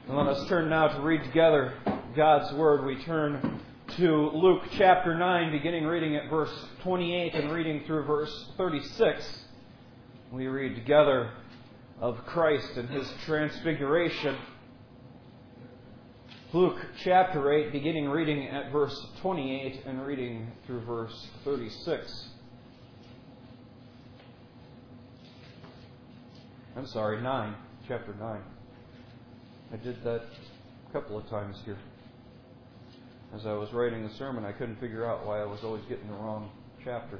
And let us turn now to read together God's Word. We turn to Luke chapter 9, beginning reading at verse 28 and reading through verse 36. We read together of Christ and His transfiguration. Luke chapter 8, beginning reading at verse 28 and reading through verse 36. Chapter 9. I did that a couple of times here. As I was writing the sermon, I couldn't figure out why I was always getting the wrong chapter.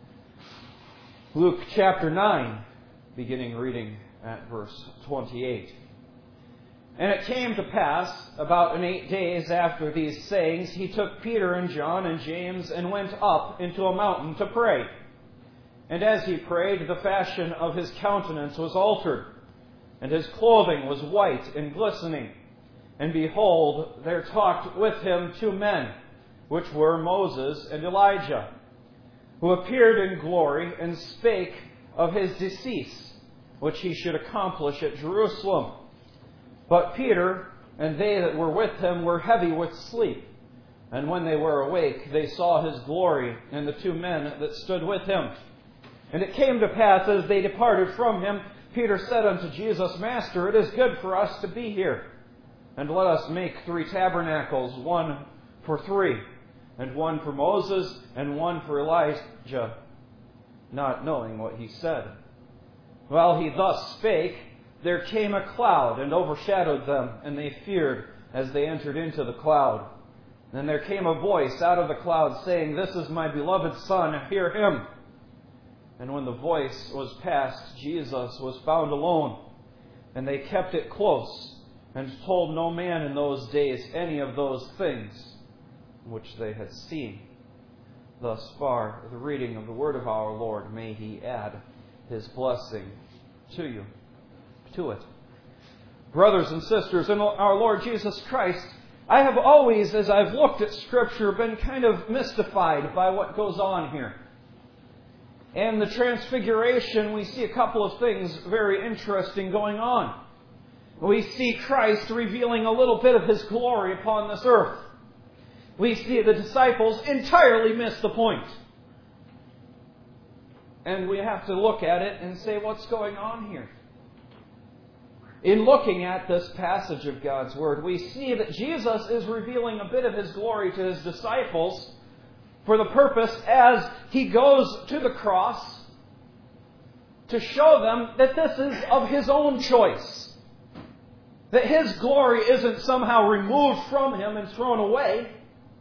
Luke chapter 9, beginning reading at verse 28. And it came to pass, about 8 days after these sayings, he took Peter and John and James and went up into a mountain to pray. And as he prayed, the fashion of his countenance was altered, and his clothing was white and glistening. And behold, there talked with him 2 men, which were Moses and Elijah, who appeared in glory and spake of his decease, which he should accomplish at Jerusalem. But Peter and they that were with him were heavy with sleep. And when they were awake, they saw his glory and the 2 men that stood with him. And it came to pass, as they departed from him, Peter said unto Jesus, Master, it is good for us to be here. And let us make 3 tabernacles, one for 3, and one for Moses, and one for Elijah, not knowing what he said. While he thus spake, there came a cloud and overshadowed them, and they feared as they entered into the cloud. And there came a voice out of the cloud, saying, This is my beloved Son, hear him. And when the voice was past, Jesus was found alone, and they kept it close, and told no man in those days any of those things which they had seen. Thus far, the reading of the word of our Lord. May He add His blessing to it. Brothers and sisters in our Lord Jesus Christ, I have always, as I've looked at Scripture, been kind of mystified by what goes on here. And the Transfiguration, we see a couple of things very interesting going on. We see Christ revealing a little bit of His glory upon this earth. We see the disciples entirely miss the point. And we have to look at it and say, what's going on here? In looking at this passage of God's Word, we see that Jesus is revealing a bit of His glory to His disciples for the purpose, as He goes to the cross, to show them that this is of His own choice. That His glory isn't somehow removed from Him and thrown away.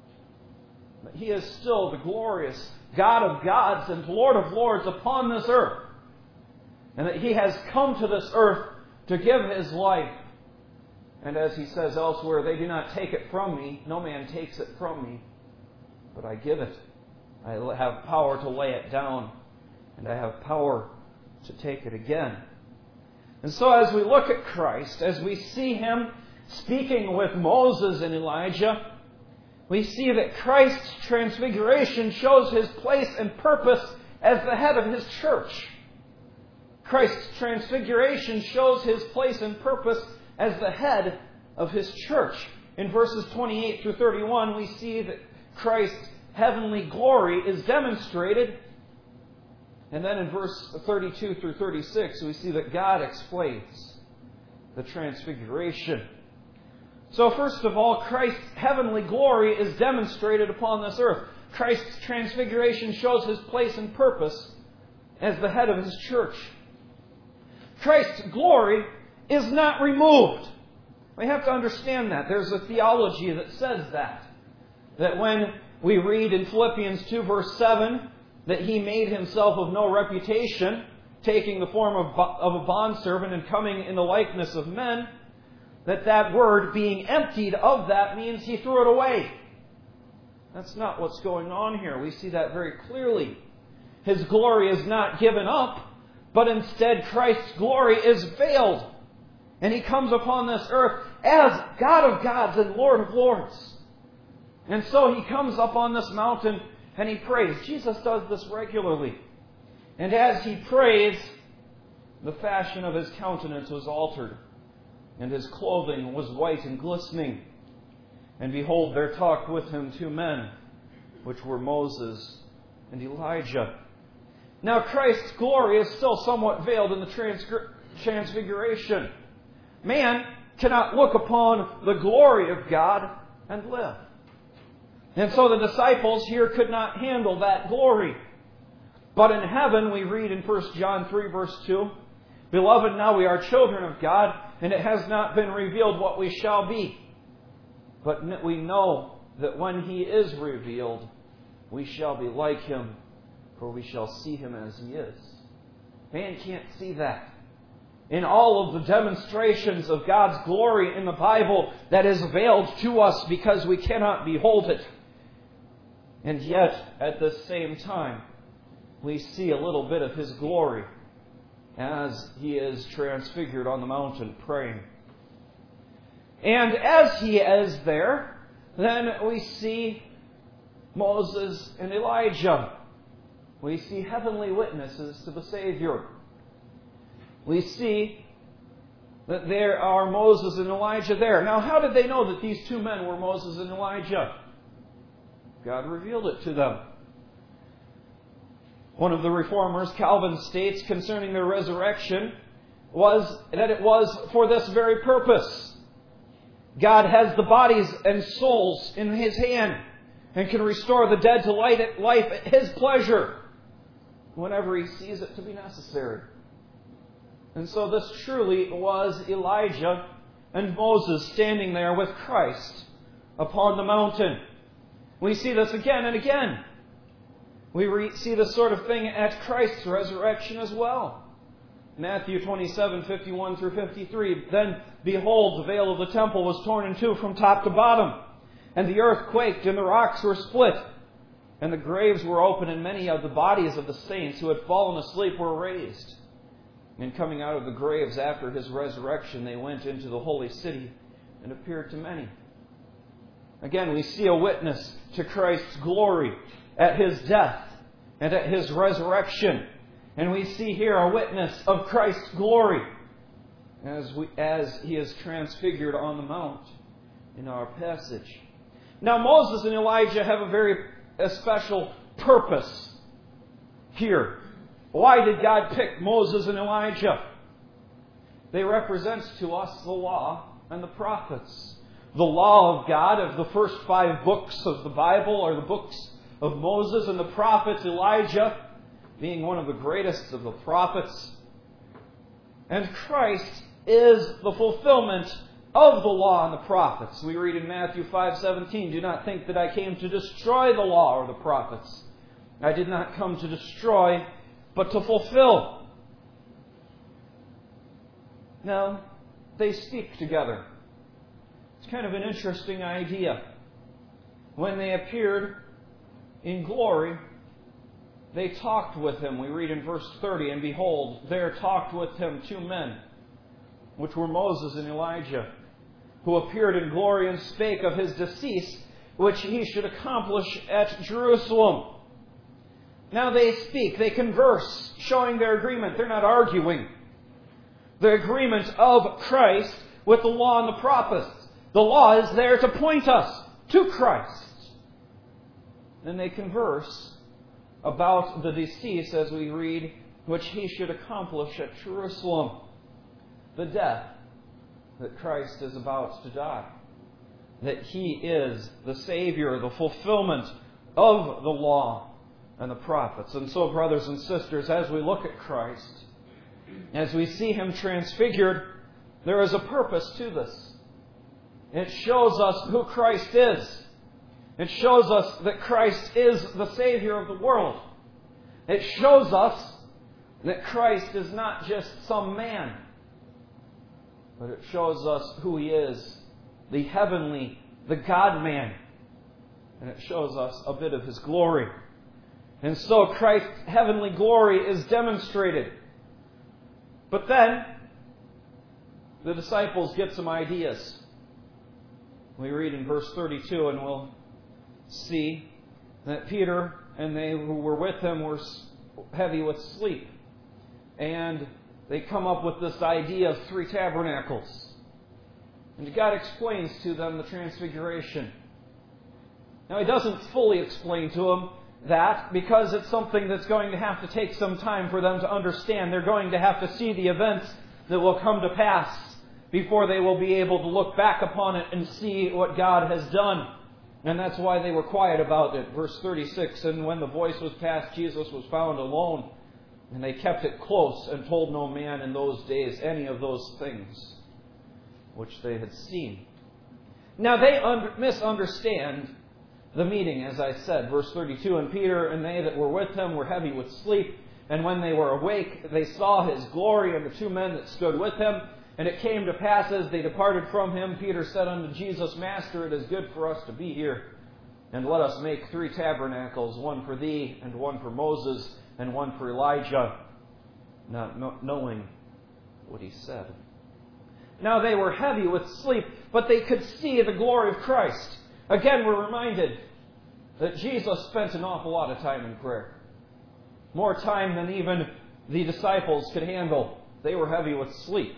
But He is still the glorious God of gods and Lord of lords upon this earth. And that He has come to this earth to give His life. And as He says elsewhere, they do not take it from me. No man takes it from me, but I give it. I have power to lay it down, and I have power to take it again. And so as we look at Christ, as we see Him speaking with Moses and Elijah, we see that Christ's transfiguration shows His place and purpose as the head of His church. Christ's transfiguration shows His place and purpose as the head of His church. In verses 28 through 31, we see that Christ's heavenly glory is demonstrated. And then in verse 32 through 36, we see that God explains the transfiguration. So first of all, Christ's heavenly glory is demonstrated upon this earth. Christ's transfiguration shows His place and purpose as the head of His church. Christ's glory is not removed. We have to understand that. There's a theology that says that. That when we read in Philippians 2 verse 7 that He made Himself of no reputation, taking the form of a bondservant and coming in the likeness of men, that word being emptied of that means He threw it away. That's not what's going on here. We see that very clearly. His glory is not given up, but instead Christ's glory is veiled. And He comes upon this earth as God of gods and Lord of lords. And so He comes up on this mountain and He prays. Jesus does this regularly. And as He prays, the fashion of His countenance was altered. and his clothing was white and glistening. And behold, there talked with him 2 men, which were Moses and Elijah. Now Christ's glory is still somewhat veiled in the transfiguration. Man cannot look upon the glory of God and live. And so the disciples here could not handle that glory. But in heaven, we read in 1 John 3, verse 2, Beloved, now we are children of God, and it has not been revealed what we shall be. But we know that when He is revealed, we shall be like Him, for we shall see Him as He is. Man can't see that. In all of the demonstrations of God's glory in the Bible, that is veiled to us because we cannot behold it. And yet, at the same time, we see a little bit of His glory as He is transfigured on the mountain praying. And as He is there, then we see Moses and Elijah. We see heavenly witnesses to the Savior. We see that there are Moses and Elijah there. Now, how did they know that these 2 men were Moses and Elijah? God revealed it to them. One of the reformers, Calvin, states concerning their resurrection was that it was for this very purpose. God has the bodies and souls in His hand and can restore the dead to life at His pleasure whenever He sees it to be necessary. And so this truly was Elijah and Moses standing there with Christ upon the mountain. We see this again and again. We see this sort of thing at Christ's resurrection as well. Matthew 27:51 through 53. Then, behold, the veil of the temple was torn in two from top to bottom, and the earth quaked, and the rocks were split, and the graves were opened, and many of the bodies of the saints who had fallen asleep were raised. And coming out of the graves after His resurrection, they went into the holy city and appeared to many. Again, we see a witness to Christ's glory at His death and at His resurrection. And we see here a witness of Christ's glory as He is transfigured on the mount in our passage. Now, Moses and Elijah have a very special purpose here. Why did God pick Moses and Elijah? They represent to us the law and the prophets. The law of God of the first 5 books of the Bible are the books of Moses, and the prophets, Elijah being one of the greatest of the prophets. And Christ is the fulfillment of the law and the prophets. We read in Matthew 5:17, Do not think that I came to destroy the law or the prophets. I did not come to destroy, but to fulfill. Now, they speak together. It's kind of an interesting idea. When they appeared in glory, they talked with Him. We read in verse 30, And behold, there talked with Him 2 men, which were Moses and Elijah, who appeared in glory and spake of His decease, which He should accomplish at Jerusalem. Now they speak, they converse, showing their agreement. They're not arguing. The agreement of Christ with the law and the prophets. The law is there to point us to Christ. Then they converse about the decease, as we read, which He should accomplish at Jerusalem. The death that Christ is about to die. That He is the Savior, the fulfillment of the law and the prophets. And so, brothers and sisters, as we look at Christ, as we see Him transfigured, there is a purpose to this. It shows us who Christ is. It shows us that Christ is the Savior of the world. It shows us that Christ is not just some man, but it shows us who He is, the heavenly, the God-man. And it shows us a bit of His glory. And so Christ's heavenly glory is demonstrated. But then, the disciples get some ideas. We read in verse 32, and we'll see that Peter and they who were with him were heavy with sleep. And they come up with this idea of 3 tabernacles. And God explains to them the transfiguration. Now, He doesn't fully explain to them that, because it's something that's going to have to take some time for them to understand. They're going to have to see the events that will come to pass before they will be able to look back upon it and see what God has done. And that's why they were quiet about it. Verse 36, and when the voice was passed, Jesus was found alone. And they kept it close and told no man in those days any of those things which they had seen. Now they misunderstand the meeting, as I said. Verse 32, and Peter and they that were with him were heavy with sleep. And when they were awake, they saw His glory and the two men that stood with him. And it came to pass, as they departed from him, Peter said unto Jesus, Master, it is good for us to be here. And let us make 3 tabernacles, one for thee, and one for Moses, and one for Elijah, not knowing what he said. Now they were heavy with sleep, but they could see the glory of Christ. Again, we're reminded that Jesus spent an awful lot of time in prayer. More time than even the disciples could handle. They were heavy with sleep.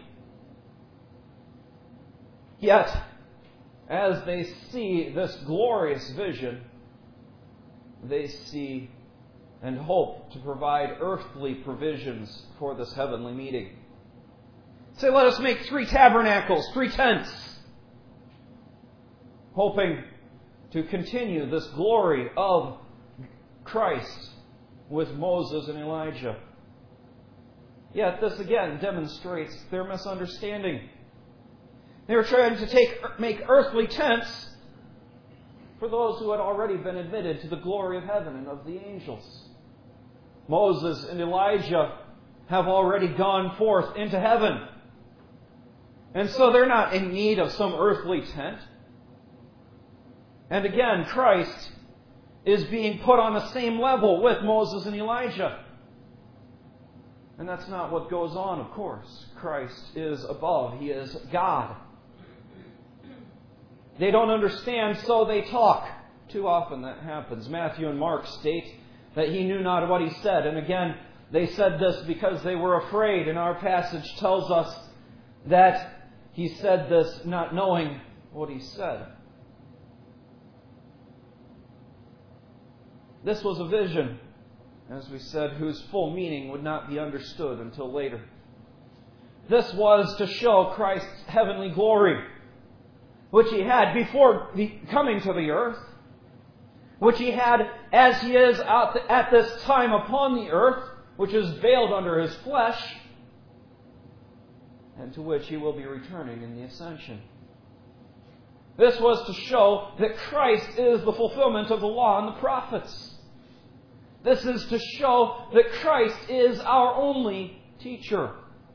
Yet, as they see this glorious vision, they see and hope to provide earthly provisions for this heavenly meeting. Say, let us make 3 tabernacles, 3 tents, hoping to continue this glory of Christ with Moses and Elijah. Yet this again demonstrates their misunderstanding. They were trying to make earthly tents for those who had already been admitted to the glory of heaven and of the angels. Moses and Elijah have already gone forth into heaven. And so they're not in need of some earthly tent. And again, Christ is being put on the same level with Moses and Elijah. And that's not what goes on, of course. Christ is above. He is God. They don't understand, so they talk. Too often that happens. Matthew and Mark state that He knew not what He said. And again, they said this because they were afraid. And our passage tells us that He said this not knowing what He said. This was a vision, as we said, whose full meaning would not be understood until later. This was to show Christ's heavenly glory, which He had before coming to the earth, which He had as He is at this time upon the earth, which is veiled under His flesh, and to which He will be returning in the ascension. This was to show that Christ is the fulfillment of the law and the prophets. This is to show that Christ is our only teacher.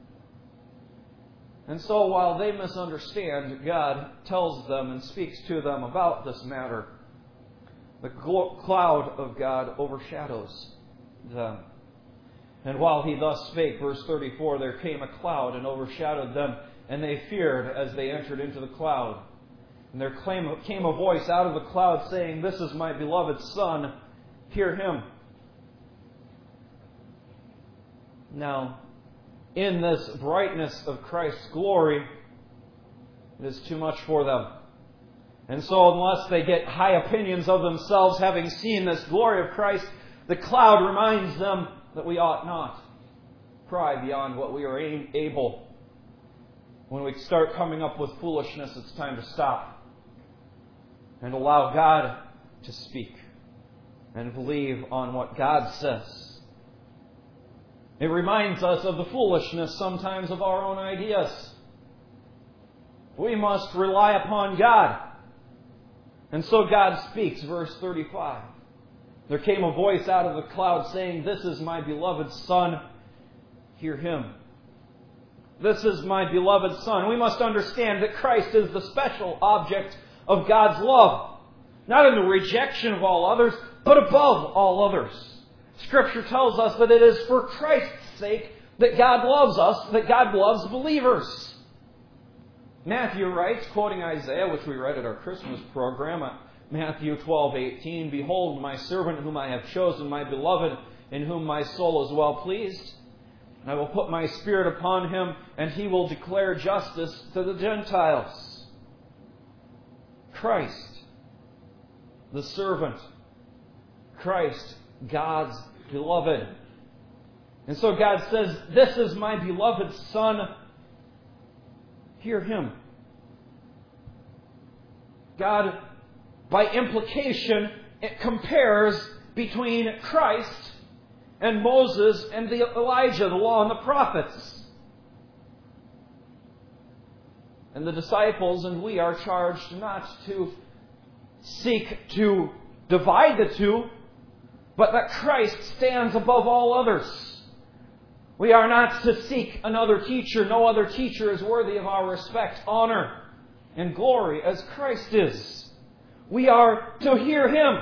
And so while they misunderstand, God tells them and speaks to them about this matter. The cloud of God overshadows them. And while He thus spake, verse 34, there came a cloud and overshadowed them, and they feared as they entered into the cloud. And there came a voice out of the cloud saying, This is my beloved Son, hear Him. Now, in this brightness of Christ's glory, it is too much for them. And so unless they get high opinions of themselves, having seen this glory of Christ, the cloud reminds them that we ought not pry beyond what we are able. When we start coming up with foolishness, it's time to stop and allow God to speak and believe on what God says. It reminds us of the foolishness sometimes of our own ideas. We must rely upon God. And so God speaks, verse 35. There came a voice out of the cloud saying, This is my beloved Son, hear Him. This is my beloved Son. We must understand that Christ is the special object of God's love. Not in the rejection of all others, but above all others. Scripture tells us that it is for Christ's sake that God loves us, that God loves believers. Matthew writes, quoting Isaiah, which we read at our Christmas program, Matthew 12:18, Behold, my servant whom I have chosen, my beloved, in whom my soul is well pleased. I will put my Spirit upon him, and he will declare justice to the Gentiles. Christ, the servant. Christ, God's beloved. And so God says, "This is my beloved Son. Hear Him." God, by implication, it compares between Christ and Moses and Elijah, the law and the prophets. And the disciples and we are charged not to seek to divide the two, but that Christ stands above all others. We are not to seek another teacher. No other teacher is worthy of our respect, honor, and glory as Christ is. We are to hear Him.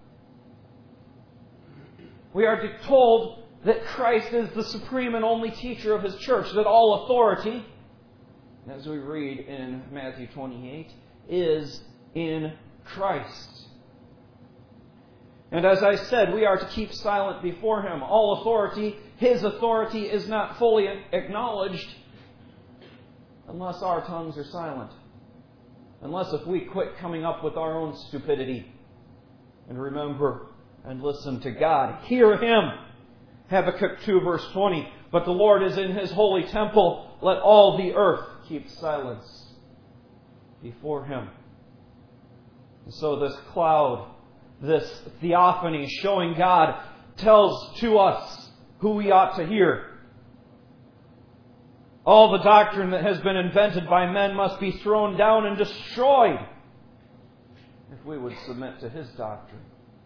We are told that Christ is the supreme and only teacher of His church, that all authority, as we read in Matthew 28, is in Christ. And as I said, we are to keep silent before Him. All authority, His authority, is not fully acknowledged unless our tongues are silent. Unless if we quit coming up with our own stupidity and remember and listen to God. Hear Him. Habakkuk 2 verse 20. "But the Lord is in His holy temple. Let all the earth keep silence before Him." And so this cloud, this theophany showing God, tells to us who we ought to hear. All the doctrine that has been invented by men must be thrown down and destroyed if we would submit to His doctrine.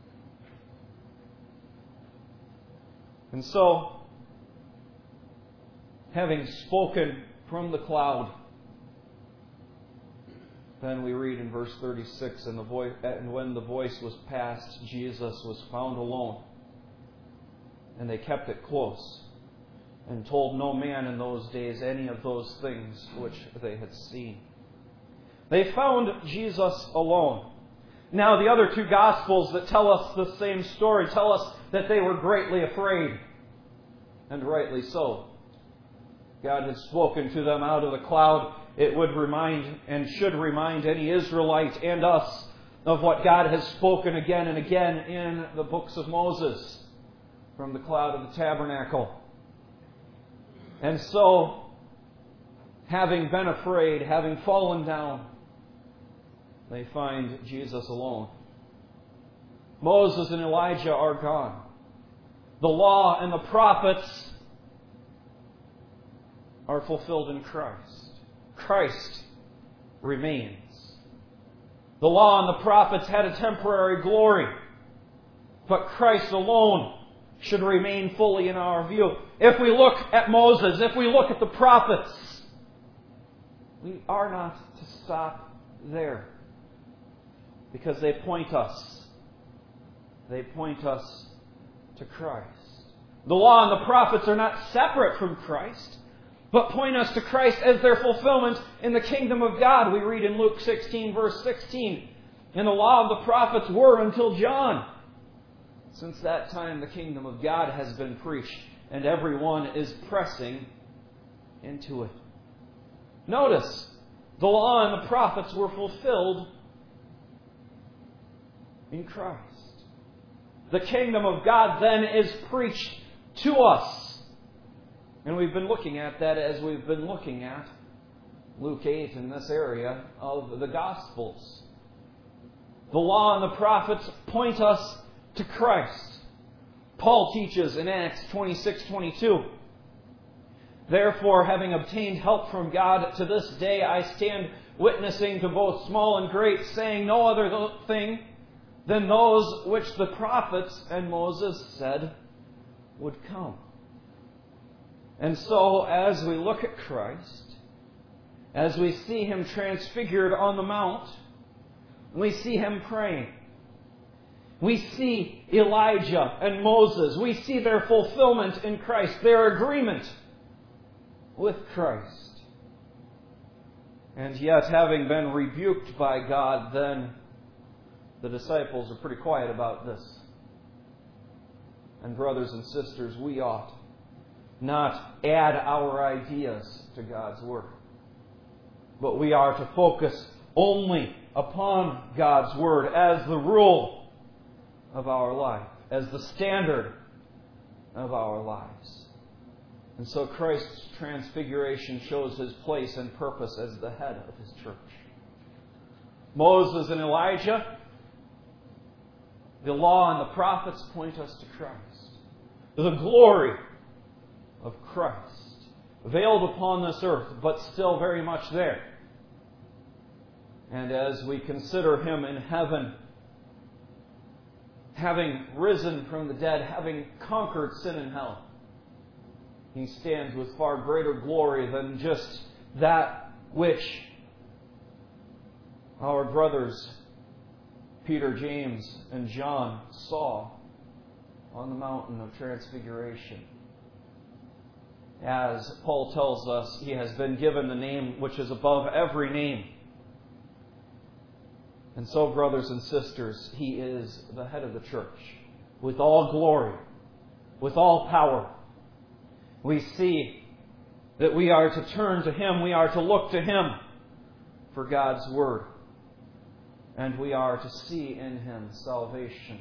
And so, having spoken from the cloud, then we read in verse 36, "And when the voice was past, Jesus was found alone. And they kept it close, and told no man in those days any of those things which they had seen." They found Jesus alone. Now, the other two Gospels that tell us the same story tell us that they were greatly afraid. And rightly so. God had spoken to them out of the cloud. It would remind and should remind any Israelite and us of what God has spoken again and again in the books of Moses from the cloud of the tabernacle. And so, having been afraid, having fallen down, they find Jesus alone. Moses and Elijah are gone. The law and the prophets are fulfilled in Christ. Christ remains. The law and the prophets had a temporary glory, but Christ alone should remain fully in our view. If we look at Moses, if we look at the prophets, we are not to stop there, because they point us to Christ. The law and the prophets are not separate from Christ, but point us to Christ as their fulfillment in the kingdom of God. We read in Luke 16, verse 16, "And the law of the prophets were until John. Since that time the kingdom of God has been preached, and everyone is pressing into it." Notice, the law and the prophets were fulfilled in Christ. The kingdom of God then is preached to us. And we've been looking at that as we've been looking at Luke 8 in this area of the Gospels. The law and the prophets point us to Christ. Paul teaches in Acts 26:22, "Therefore, having obtained help from God, to this day I stand witnessing to both small and great, saying no other thing than those which the prophets and Moses said would come." And so, as we look at Christ, as we see Him transfigured on the Mount, we see Him praying. We see Elijah and Moses. We see their fulfillment in Christ, their agreement with Christ. And yet, having been rebuked by God, then the disciples are pretty quiet about this. And brothers and sisters, we ought not add our ideas to God's Word, but we are to focus only upon God's Word as the rule of our life, as the standard of our lives. And so Christ's transfiguration shows His place and purpose as the head of His church. Moses and Elijah, the law and the prophets point us to Christ. The glory of Christ, veiled upon this earth, but still very much there. And as we consider Him in heaven, having risen from the dead, having conquered sin and hell, He stands with far greater glory than just that which our brothers Peter, James, and John saw on the mountain of transfiguration. As Paul tells us, He has been given the name which is above every name. And so, brothers and sisters, He is the head of the church, with all glory, with all power. We see that we are to turn to Him, we are to look to Him for God's Word. And we are to see in Him salvation,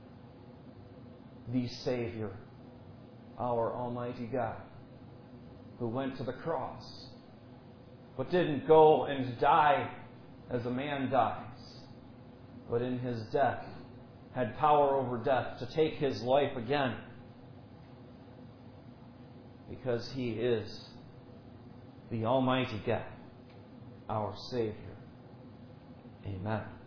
the Savior, our Almighty God, who went to the cross, but didn't go and die as a man dies, but in His death had power over death to take His life again, because He is the Almighty God, our Savior. Amen.